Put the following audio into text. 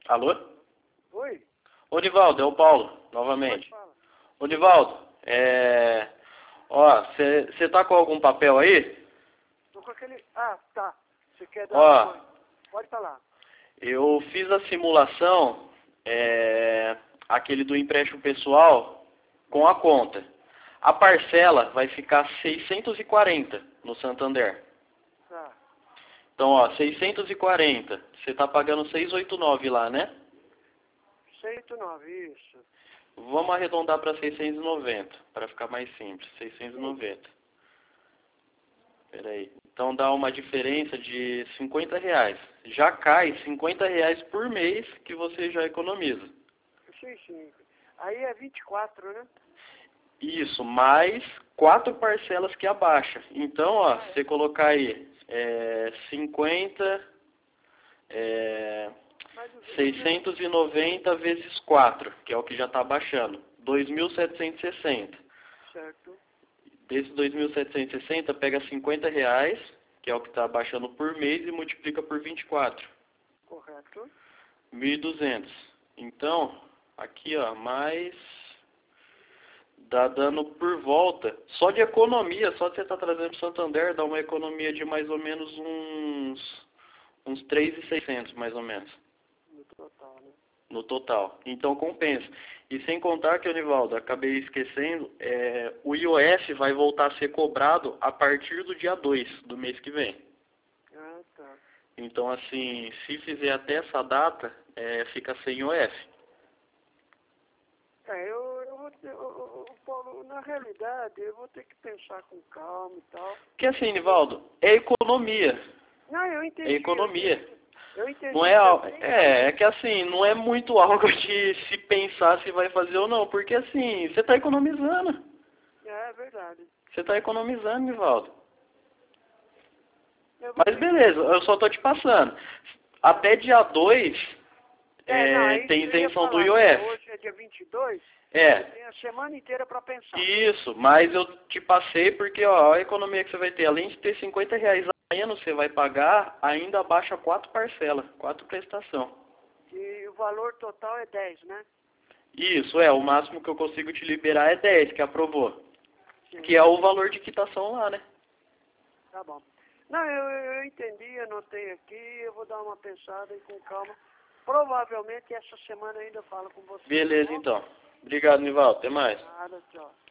Alô? Oi? Ô, Nivaldo, é o Paulo, Pode novamente. falar. Ô, Nivaldo, ó, você tá com algum papel aí? Tô com aquele... Ah, tá. Você quer dar Ó, uma... Pode falar. eu fiz a simulação, aquele do empréstimo pessoal, com a conta. A parcela vai ficar 640 no Santander. Tá. Então, ó, 640. Você tá pagando 689 lá, né? 109, isso. Vamos arredondar para 690, para ficar mais simples. 690. Peraí. Então dá uma diferença de R$ 50. Já cai R$ 50 por mês que você já economiza. 65. Aí é 24, né? Isso, mais 4 parcelas que abaixa. Então, ó, se você colocar aí 50, Mas os 690 vezes 4, que é o que já está abaixando, 2.760. Certo. Desse 2.760, pega R$ 50, que é o que está abaixando por mês, e multiplica por 24. Correto. 1.200. Então, aqui, ó, mais... Dá dando por volta, só de economia, só de você estar trazendo para o Santander, dá uma economia de mais ou menos uns 3.600, mais ou menos, No total, né? no total. Então compensa. E sem contar que, Nivaldo, acabei esquecendo, o IOF vai voltar a ser cobrado a partir do dia 2 do mês que vem. Ah, tá. Então, assim, se fizer até essa data, fica sem IOF. Paulo, na realidade, eu vou ter que pensar com calma e tal. Porque assim, Nivaldo, é economia. Não, eu entendi. É economia. Eu entendi. Não é que assim, não é muito algo de se pensar se vai fazer ou não, porque assim, você está economizando. É verdade. Você está economizando, Nivaldo. Eu vou Mas ter beleza, eu só tô te passando. Até dia 2 não, é isso tem que eu ia isenção do falar. IOF. Hoje é dia 22, É, tem a semana inteira para pensar. isso, mas eu te passei porque ó, a economia que você vai ter, além de ter R$ 50 a menos, você vai pagar, ainda baixa 4 parcelas, 4 prestação. E o valor total é 10, né? Isso, o máximo que eu consigo te liberar é 10, que aprovou. Sim. Que é o valor de quitação lá, né? Tá bom. Não, eu entendi, anotei aqui, eu vou dar uma pensada e com calma. Provavelmente essa semana ainda eu falo com você. Beleza, Tá bom? então. Obrigado, Nivaldo. Até mais. Nada, tchau.